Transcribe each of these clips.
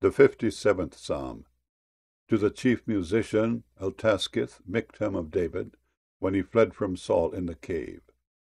The 57th Psalm. To the chief musician Eltaskith, Michtam of David, when he fled from Saul in the cave.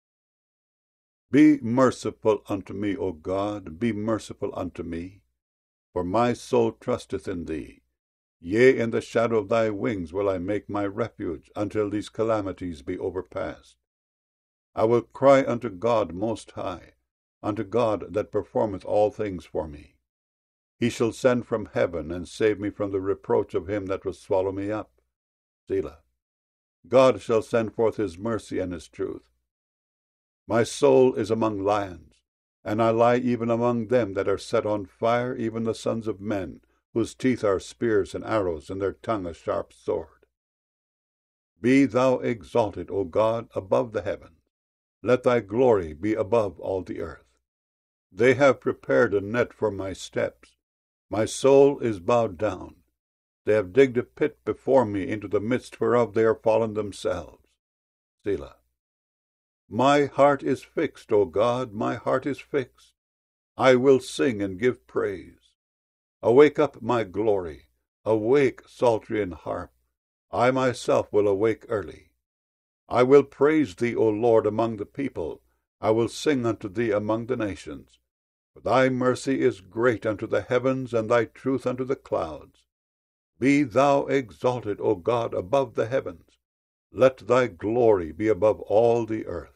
Be merciful unto me, O God, be merciful unto me, for my soul trusteth in thee. Yea, in the shadow of thy wings will I make my refuge, until these calamities be overpast. I will cry unto God most high, unto God that performeth all things for me. He shall send from heaven, and save me from the reproach of him that will swallow me up. Selah. God shall send forth his mercy and his truth. My soul is among lions, and I lie even among them that are set on fire, even the sons of men, whose teeth are spears and arrows, and their tongue a sharp sword. Be thou exalted, O God, above the heavens. Let thy glory be above all the earth. They have prepared a net for my steps. My soul is bowed down. They have digged a pit before me, into the midst whereof they are fallen themselves. Selah. My heart is fixed, O God, my heart is fixed. I will sing and give praise. Awake up, my glory. Awake, psaltery and harp. I myself will awake early. I will praise thee, O Lord, among the people. I will sing unto thee among the nations. For thy mercy is great unto the heavens, and thy truth unto the clouds. Be thou exalted, O God, above the heavens. Let thy glory be above all the earth.